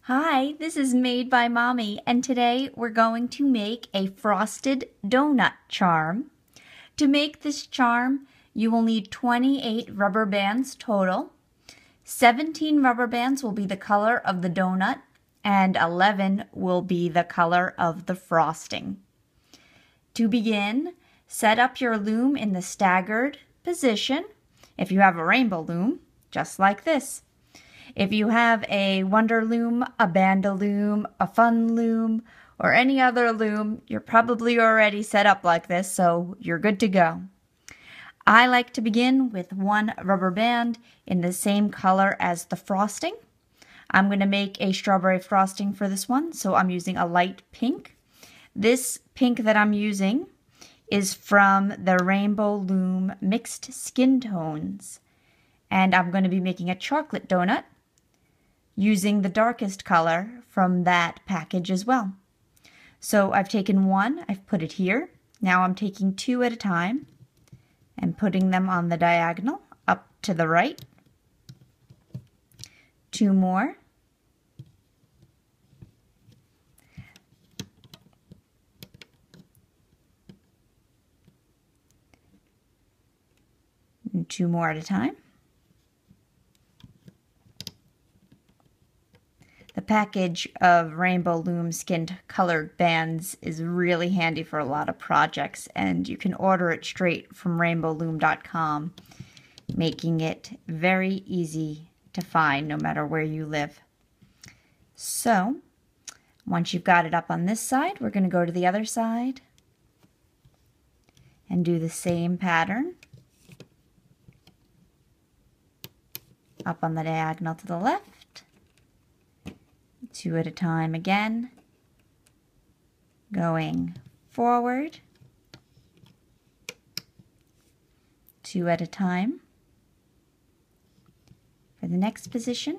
Hi, this is Made by Mommy, and today we're going to make a frosted donut charm. To make this charm, you will need 28 rubber bands total. 17 rubber bands will be the color of the donut, and 11 will be the color of the frosting. To begin, set up your loom in the staggered position, if you have a rainbow loom, just like this. If you have a Wonder Loom, a Bandaloom, a Fun Loom, or any other loom, you're probably already set up like this, so you're good to go. I like to begin with one rubber band in the same color as the frosting. I'm going to make a strawberry frosting for this one, so I'm using a light pink. This pink that I'm using is from the Rainbow Loom Mixed Skin Tones. And I'm going to be making a chocolate donut using the darkest color from that package as well. So I've taken one, I've put it here. Now I'm taking two at a time and putting them on the diagonal up to the right. Two more. And two more at a time. The package of Rainbow Loom skinned colored bands is really handy for a lot of projects, and you can order it straight from rainbowloom.com, making it very easy to find no matter where you live. So, once you've got it up on this side, we're going to go to the other side and do the same pattern. Up on the diagonal to the left. Two at a time again, going forward, two at a time for the next position,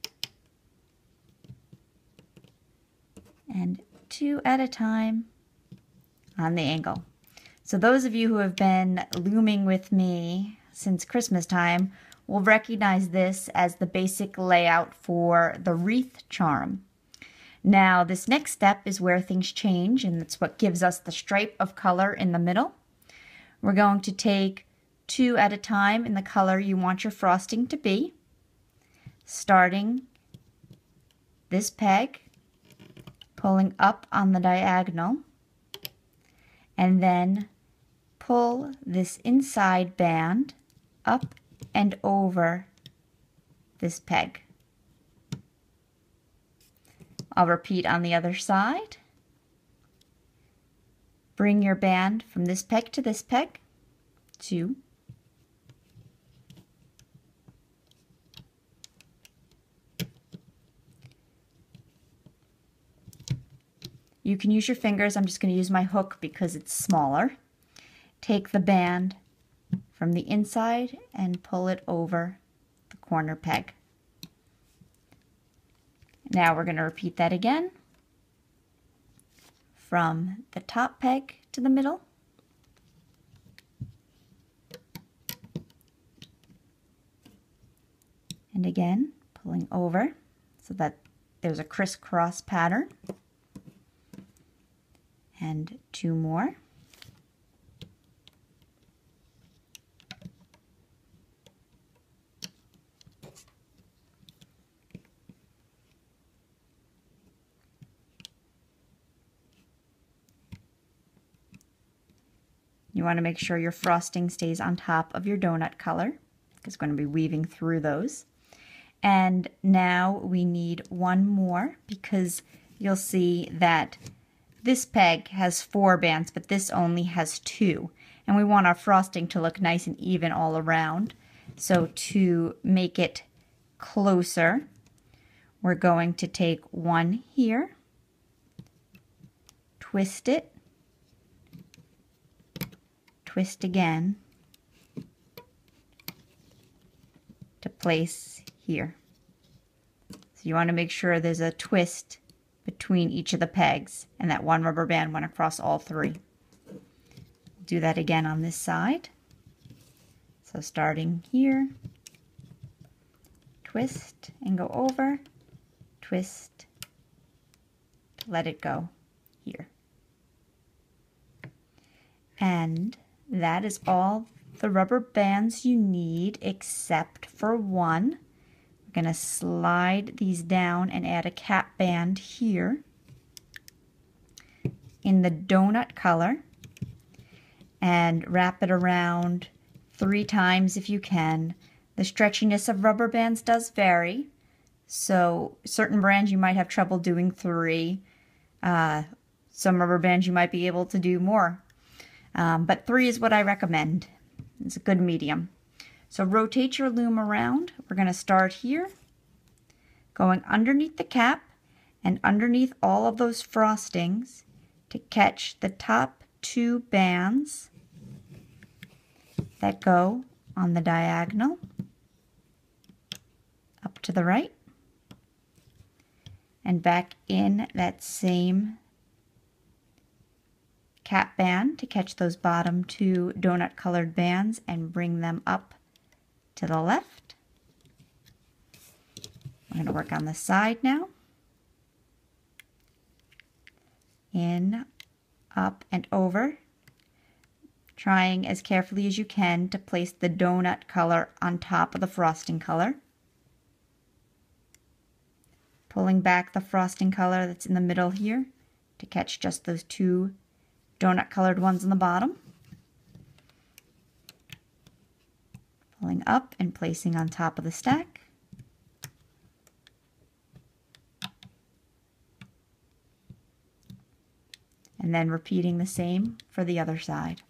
and two at a time on the angle. So those of you who have been looming with me since Christmas time will recognize this as the basic layout for the wreath charm. Now, this next step is where things change, and it's what gives us the stripe of color in the middle. We're going to take two at a time in the color you want your frosting to be, starting this peg, pulling up on the diagonal, and then pull this inside band up and over this peg. I'll repeat on the other side. Bring your band from this peg to this peg. Two. You can use your fingers. I'm just going to use my hook because it's smaller. Take the band from the inside and pull it over the corner peg. Now we're going to repeat that again from the top peg to the middle. And again, pulling over so that there's a crisscross pattern. And two more. You want to make sure your frosting stays on top of your donut color, because it's going to be weaving through those. And now we need one more, because you'll see that this peg has 4 bands, but this only has 2. And we want our frosting to look nice and even all around. So to make it closer, we're going to take one here, twist it, twist again to place here. So you want to make sure there's a twist between each of the pegs and that one rubber band went across all 3. Do that again on this side. So starting here, twist and go over, twist let it go here. And that is all the rubber bands you need except for one. We're going to slide these down and add a cap band here in the donut color and wrap it around 3 times if you can. The stretchiness of rubber bands does vary, so certain brands you might have trouble doing 3. Some rubber bands you might be able to do more, but 3 is what I recommend. It's a good medium. So rotate your loom around. We're going to start here, going underneath the cap and underneath all of those frostings to catch the top 2 bands that go on the diagonal up to the right and back in that same cap band to catch those bottom 2 donut colored bands and bring them up to the left. We're going to work on the side now. In, up, and over, trying as carefully as you can to place the donut color on top of the frosting color. Pulling back the frosting color that's in the middle here to catch just those 2 donut colored ones on the bottom. Pulling up and placing on top of the stack. And then repeating the same for the other side.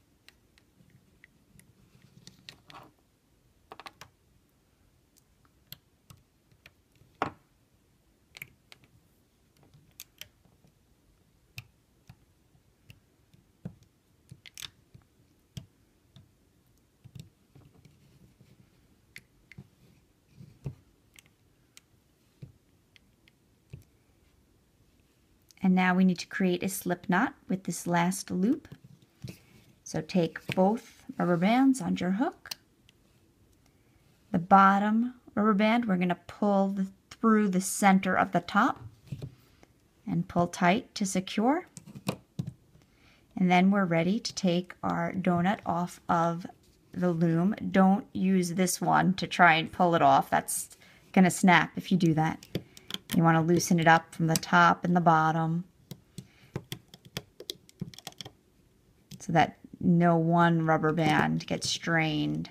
And now we need to create a slip knot with this last loop. So take both rubber bands on your hook. The bottom rubber band we're going to pull through the center of the top and pull tight to secure. And then we're ready to take our donut off of the loom. Don't use this one to try and pull it off. That's going to snap if you do that. You want to loosen it up from the top and the bottom so that no one rubber band gets strained.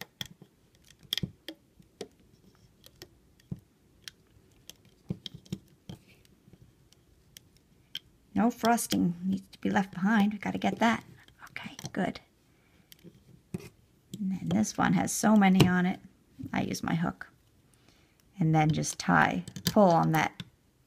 No frosting needs to be left behind. We've got to get that. Okay, good. And then this one has so many on it. I use my hook. And then just pull on that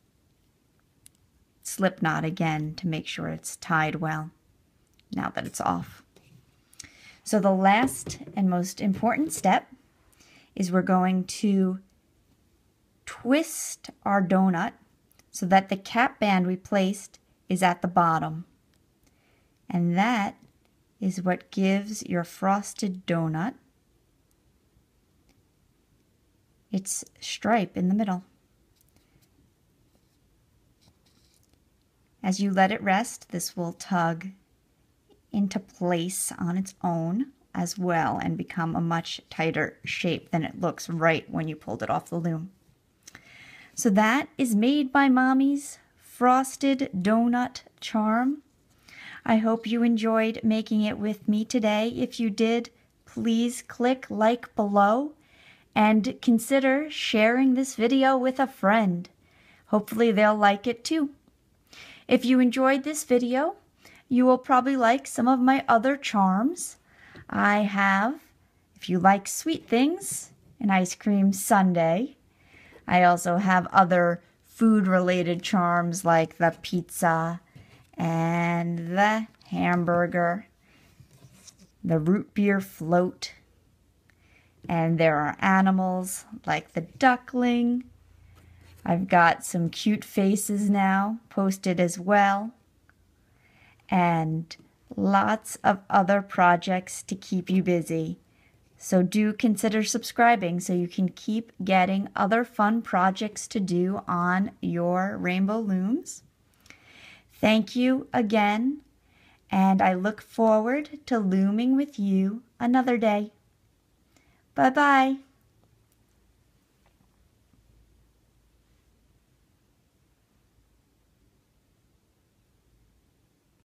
slip knot again to make sure it's tied well now that it's off. So the last and most important step is we're going to twist our donut so that the cap band we placed is at the bottom. And that is what gives your frosted donut its stripe in the middle. As you let it rest, this will tug into place on its own as well and become a much tighter shape than it looks right when you pulled it off the loom. So that is Made by Mommy's frosted donut charm. I hope you enjoyed making it with me today. If you did, please click like below and consider sharing this video with a friend. Hopefully they'll like it too. If you enjoyed this video, you will probably like some of my other charms. I have, if you like sweet things, an ice cream sundae. I also have other food-related charms like the pizza and the hamburger, the root beer float, and there are animals like the duckling. I've got some cute faces now posted as well, and lots of other projects to keep you busy. So do consider subscribing so you can keep getting other fun projects to do on your rainbow looms. Thank you again, and I look forward to looming with you another day. Bye-bye.